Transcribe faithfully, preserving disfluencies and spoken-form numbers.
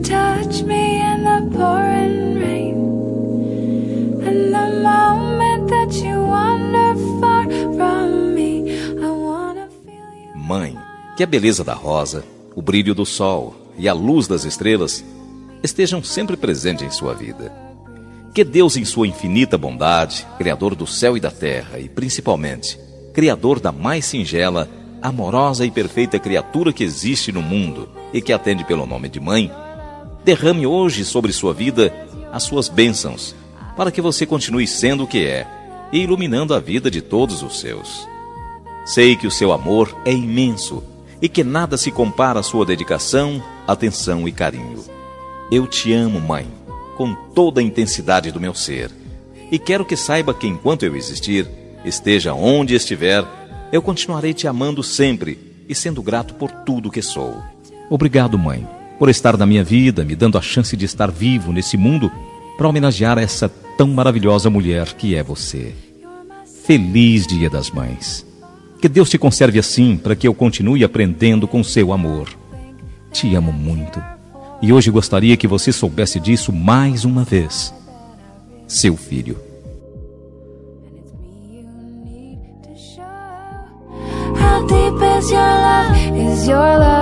touch me in the pouring rain, and the moment that you wander far from me, I wanna feel you. Mãe, que a beleza da rosa, o brilho do sol e a luz das estrelas estejam sempre presentes em sua vida. Que Deus, em sua infinita bondade, Criador do céu e da terra e, principalmente, Criador da mais singela, amorosa e perfeita criatura que existe no mundo e que atende pelo nome de mãe, derrame hoje sobre sua vida as suas bênçãos, para que você continue sendo o que é e iluminando a vida de todos os seus. Sei que o seu amor é imenso e que nada se compara à sua dedicação, atenção e carinho. Eu te amo, mãe, com toda a intensidade do meu ser, e quero que saiba que enquanto eu existir, esteja onde estiver, eu continuarei te amando sempre e sendo grato por tudo que sou. Obrigado, mãe, por estar na minha vida, me dando a chance de estar vivo nesse mundo para homenagear essa tão maravilhosa mulher que é você. Feliz Dia das Mães. Que Deus te conserve assim para que eu continue aprendendo com seu amor. Te amo muito. E hoje gostaria que você soubesse disso mais uma vez. Seu filho. How deep is your love? Is your love